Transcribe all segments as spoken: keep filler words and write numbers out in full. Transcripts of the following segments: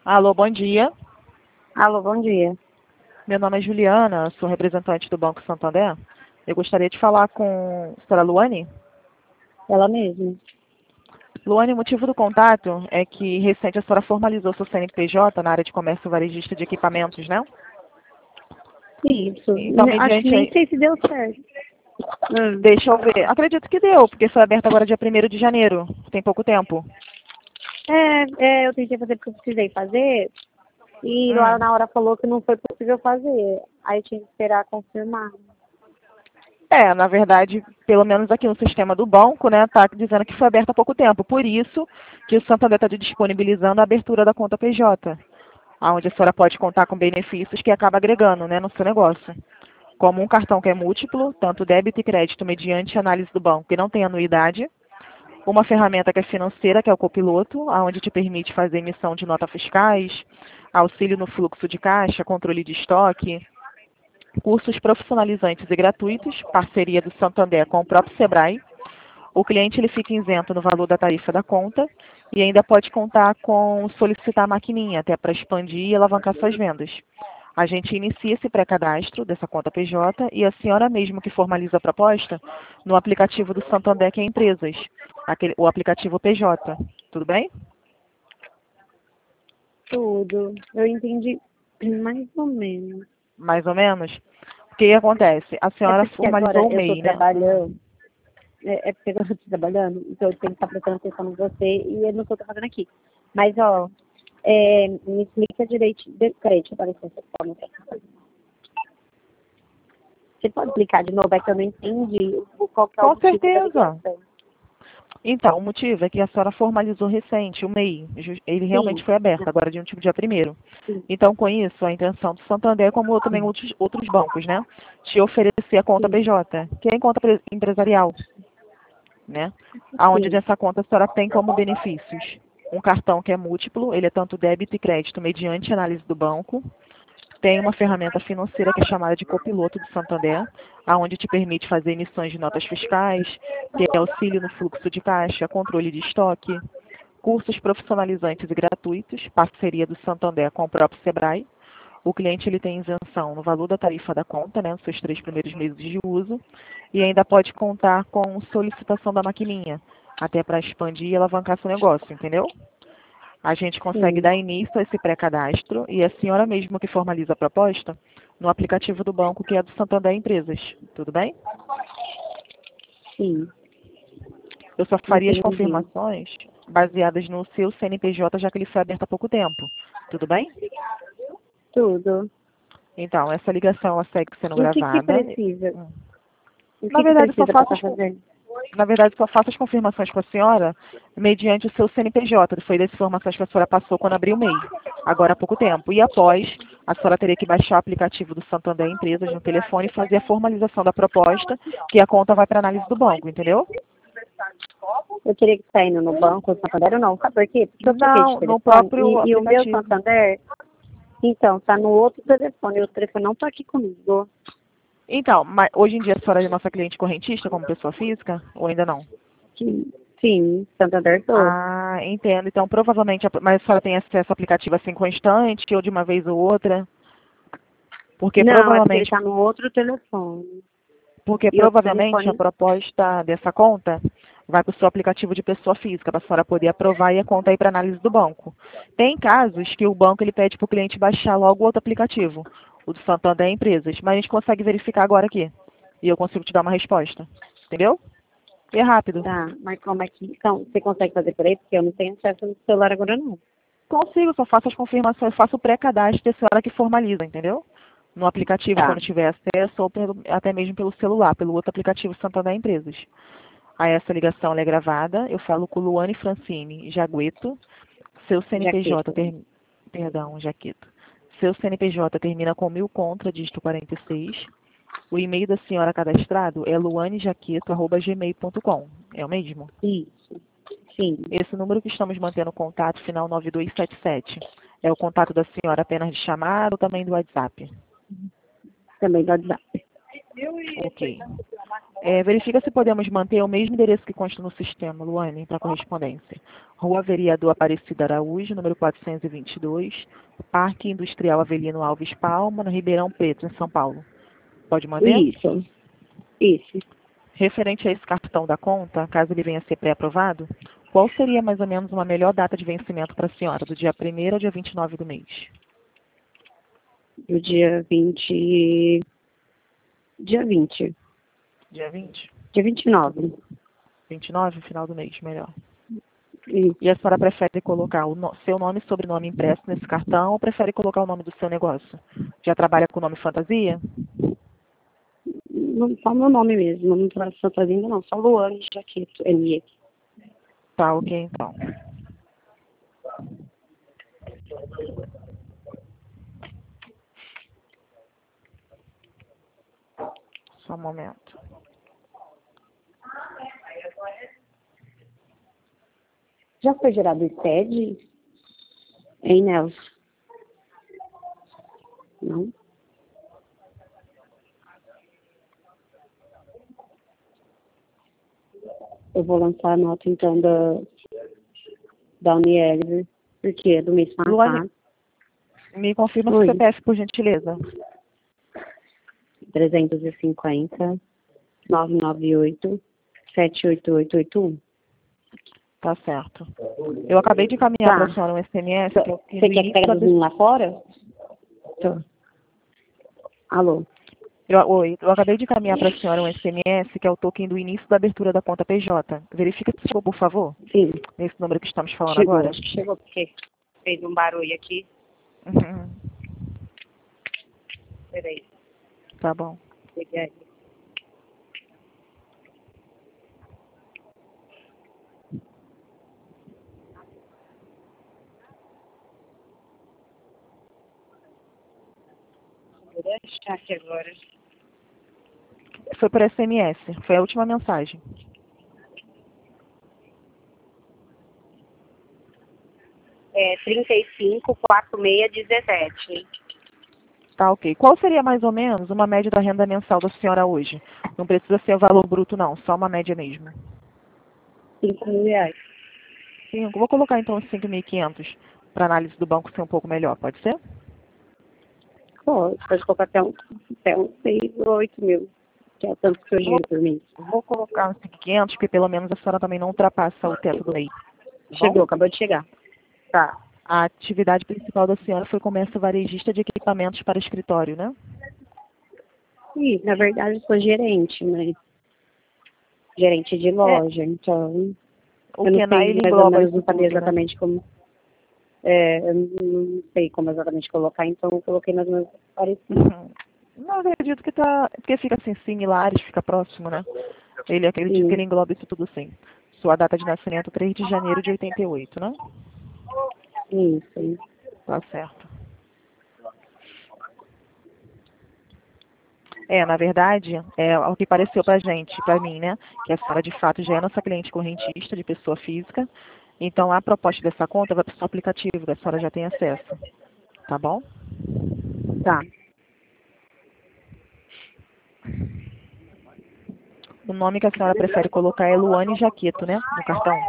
Alô, bom dia. Alô, bom dia. Meu nome é Juliana, sou representante do Banco Santander. Eu gostaria de falar com a senhora Luane. Ela mesma. Luane, o motivo do contato é que recente a senhora formalizou seu C N P J na área de comércio varejista de equipamentos, né? Isso. Então, Ne- Acho que mediante... nem aí- sei se deu certo. Hum. Deixa eu ver. Acredito que deu, porque foi aberto agora dia primeiro de janeiro. Tem pouco tempo. É, é, eu tentei fazer porque eu precisei fazer. E lá Hum. na hora falou que não foi possível fazer. Aí tinha que esperar confirmar. É, na verdade, pelo menos aqui no sistema do banco, né, tá dizendo que foi aberto há pouco tempo. Por isso que o Santander está disponibilizando a abertura da conta P J, onde a senhora pode contar com benefícios que acaba agregando, né, no seu negócio. Como um cartão que é múltiplo, tanto débito e crédito mediante análise do banco e não tem anuidade. Uma ferramenta que é financeira, que é o copiloto, onde te permite fazer emissão de notas fiscais, auxílio no fluxo de caixa, controle de estoque, cursos profissionalizantes e gratuitos, parceria do Santander com o próprio Sebrae. O cliente ele fica isento no valor da tarifa da conta e ainda pode contar com solicitar a maquininha, até para expandir e alavancar suas vendas. A gente inicia esse pré-cadastro dessa conta P J e a senhora mesmo que formaliza a proposta no aplicativo do Santander, que é Empresas, aquele, o aplicativo P J. Tudo bem? Tudo. Eu entendi mais ou menos. Mais ou menos? O que acontece? A É senhora porque agora formalizou o eu tô MEI, né? trabalhando. É, é porque agora eu tô trabalhando, então eu tenho que estar prestando atenção em você e eu não tô fazendo aqui. Mas, ó, é, me explica direito. De, peraí, deixa eu dar licença. Calma. Você pode explicar de novo? É que eu não entendi o, qual que é o Com motivo da certeza. ligação. Então, o motivo é que a senhora formalizou recente o MEI. Ju- Ele realmente Sim, foi aberto, agora de um tipo dia primeiro. sim, Então, com isso, a intenção do Santander, como também outros, outros bancos, né? Te oferecer a conta sim, P J, que é em conta pre- empresarial, né? Aonde sim, dessa conta a senhora tem como benefícios um cartão que é múltiplo, ele é tanto débito e crédito mediante análise do banco. Tem uma ferramenta financeira que é chamada de copiloto do Santander, aonde te permite fazer emissões de notas fiscais, ter auxílio no fluxo de caixa, controle de estoque, cursos profissionalizantes e gratuitos, parceria do Santander com o próprio Sebrae. O cliente ele tem isenção no valor da tarifa da conta, né, nos seus três primeiros meses de uso, e ainda pode contar com solicitação da maquininha, até para expandir e alavancar seu negócio, entendeu? A gente consegue sim, dar início a esse pré-cadastro e a senhora mesma que formaliza a proposta no aplicativo do banco que é do Santander Empresas. Tudo bem? sim, Eu só faria as entendi. confirmações baseadas no seu C N P J, já que ele foi aberto há pouco tempo. Tudo bem? Tudo. Então, essa ligação ela segue sendo E o que que gravada. precisa? Hum. O Na que que verdade, só precisa para faço estar as, con- fazendo? na verdade, só faço as confirmações com a senhora mediante o seu C N P J. Foi das informações que a senhora passou quando abriu o MEI, agora há pouco tempo. E após, a senhora teria que baixar o aplicativo do Santander Empresas no telefone e fazer a formalização da proposta, que a conta vai para análise do banco, entendeu? Eu teria que estar indo no banco, no Santander ou não? Sabe por quê? Porque eu troquei de Não, no telefone próprio e, e o meu aplicativo. Santander, então, tá no outro telefone. E o telefone não tá aqui comigo. Então, mas hoje em dia a senhora é nossa cliente correntista como pessoa física ou ainda não? Sim, sim, Santander tô. Ah, entendo. Então, provavelmente, a- mas a senhora tem acesso ao aplicativo assim constante ou de uma vez ou outra? Porque Não, é porque ele provavelmente tá no outro telefone. Porque E outro provavelmente a telefone, proposta dessa conta vai para o seu aplicativo de pessoa física, para a senhora poder aprovar e a conta ir para análise do banco. Tem casos que o banco ele pede para o cliente baixar logo outro aplicativo, o do Santander Empresas, mas a gente consegue verificar agora aqui. E eu consigo te dar uma resposta. Entendeu? E é rápido. tá, mas como é que, então, você consegue fazer por aí? Porque eu não tenho acesso no celular agora não. Consigo, só faço as confirmações, faço o pré-cadastro e a senhora que formaliza, entendeu? No aplicativo, Tá, quando tiver acesso, ou pelo- até mesmo pelo celular, pelo outro aplicativo Santander Empresas. A essa ligação ela é gravada. Eu falo com Luane Francine Jagueto. Seu C N P J, jaqueta. ter... perdão, Jaqueto. Seu C N P J termina com mil contra, dígito quarenta e seis. O e-mail da senhora cadastrado é luanejaqueto arroba gmail ponto com. É o mesmo? Isso, sim, Esse número que estamos mantendo contato, final nove dois sete sete, é o contato da senhora apenas de chamada ou também do WhatsApp? também do WhatsApp. Ok. É, verifica se podemos manter o mesmo endereço que consta no sistema, Luane, para correspondência. Rua Vereador Aparecida Araújo, número quatrocentos e vinte e dois, Parque Industrial Avelino Alves Palma, no Ribeirão Preto, em São Paulo. Pode manter? Isso, isso. Referente a esse cartão da conta, caso ele venha a ser pré-aprovado, qual seria mais ou menos uma melhor data de vencimento para a senhora, do dia primeiro ao dia vinte e nove do mês? Do dia vinte. Dia vinte. Dia vinte? Dia vinte e nove. vinte e nove, final do mês, melhor. Isso. E a senhora prefere colocar o no, seu nome e sobrenome impresso nesse cartão ou prefere colocar o nome do seu negócio? Já trabalha com o nome fantasia? Não, só meu nome mesmo, não trabalho com fantasia ainda não. Só Luane Jaqueto, N E. Tá, ok, então. Só um momento. Já foi gerado o S E D? Hein, Nelson? Não? Eu vou lançar a nota, então, da, da Unielver, porque é do mês passado. Luane, me confirma o Oi. C P F, por gentileza. trezentos e cinquenta, novecentos e noventa e oito, setenta e oito, oitocentos e oitenta e um. Tá certo. Eu acabei de encaminhar Tá. para a senhora um S M S. Que eu, Você quer que pegue do lá fora? Tô. Alô? eu, oi, eu acabei de encaminhar para a senhora um S M S, que é o token do início da abertura da conta P J. Verifica se chegou, por favor, Sim. nesse número que estamos falando Chegou. agora. Acho que chegou porque fez um barulho aqui. Uhum. Peraí. Tá bom. Peguei aí. Vou deixar aqui agora. Foi por S M S. Foi a última mensagem. É trinta e cinco, quarenta e seis, dezessete. Tá, ok. Qual seria mais ou menos uma média da renda mensal da senhora hoje? Não precisa ser o valor bruto, não. Só uma média mesmo. cinco mil reais. Sim, vou colocar então os cinco mil e quinhentos para análise do banco ser um pouco melhor. Pode ser? Pode, pode colocar até uns até um seis ou oito mil, que é tanto que eu Vou, giro por mês. vou colocar uns cinco mil e quinhentos, porque pelo menos a senhora também não ultrapassa o teto do mês. Tá Chegou, bom? acabou de chegar. Tá. A atividade principal da senhora foi comércio varejista de equipamentos para escritório, né? Sim, na verdade eu sou gerente, né? Gerente de loja, então O eu não Kenai, sei ele mais ou engloba menos, isso não sabia tudo, né? exatamente como. É, eu não sei como exatamente colocar, então eu coloquei mais ou menos parecido. Uhum. Não, eu acredito que tá. Porque fica assim, similares, fica próximo, né? Ele acredita que Sim, ele engloba isso tudo sim. Sua data de nascimento, três de janeiro de oitenta e oito, né? isso. Tá certo. É, na verdade, é o que pareceu pra gente, pra mim, né? Que a senhora de fato já é nossa cliente correntista de pessoa física. Então a proposta dessa conta vai para o seu aplicativo, que a senhora já tem acesso. Tá bom? Tá. O nome que a senhora prefere colocar é Luane Jaqueto, né? No cartão.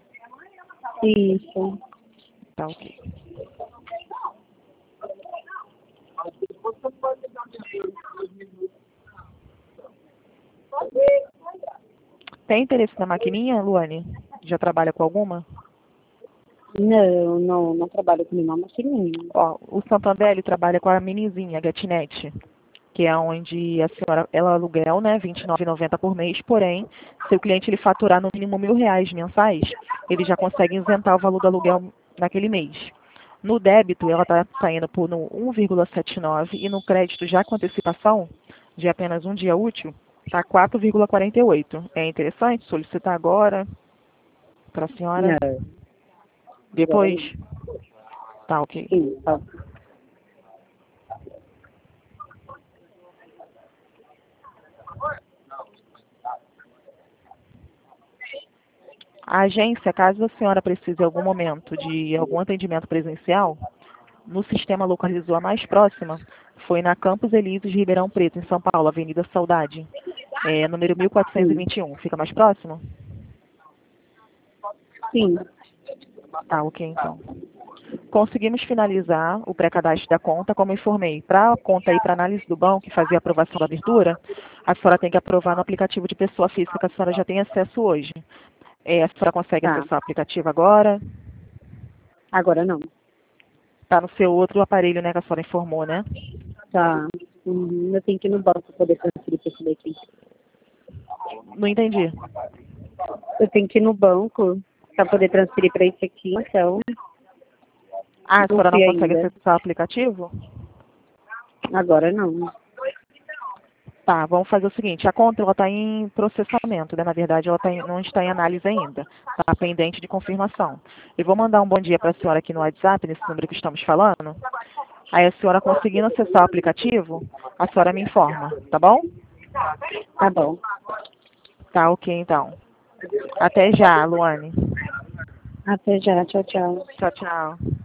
Isso. Tá ok. Tem interesse na maquininha, Luane? Já trabalha com alguma? Não, não, não trabalho com nenhuma maquininha. Ó, o Santander ele trabalha com a minizinha, a GetNet, que é onde a senhora, ela aluguel, né, vinte e nove reais e noventa centavos por mês, porém, se o cliente ele faturar no mínimo mil reais mensais, ele já consegue isentar o valor do aluguel naquele mês. No débito, ela está saindo por no um vírgula setenta e nove e no crédito, já com antecipação, de apenas um dia útil, está quatro vírgula quarenta e oito. É interessante solicitar agora para a senhora? Não. Depois? Tá, ok. Sim, tá. A agência, caso a senhora precise em algum momento de algum atendimento presencial, no sistema localizou a mais próxima, foi na Campos Elíseos, Ribeirão Preto, em São Paulo, Avenida Saudade. É, número mil quatrocentos e vinte e um. Fica mais próximo? Sim. Tá, ok, então. Conseguimos finalizar o pré-cadastro da conta, como informei. Para a conta ir para análise do banco e fazer a aprovação da abertura, a senhora tem que aprovar no aplicativo de pessoa física que a senhora já tem acesso hoje. É, a senhora consegue Tá. acessar o aplicativo agora? Agora não. Está no seu outro aparelho, né, que a senhora informou, né? Tá. Uhum. Eu tenho que ir no banco para poder transferir para esse daqui. Não entendi. Eu tenho que ir no banco para poder transferir para esse aqui, então. Ah, a Não senhora não fui consegue ainda. acessar o aplicativo? Agora não. Tá, vamos fazer o seguinte, a conta está em processamento, né? Na verdade, ela tá em- não está em análise ainda, está pendente de confirmação. Eu vou mandar um bom dia para a senhora aqui no WhatsApp, nesse número que estamos falando. Aí a senhora conseguindo acessar o aplicativo, a senhora me informa, tá bom? Tá bom. Tá, ok, então. Até já, Luane. Até já. Tchau, tchau. Tchau, tchau.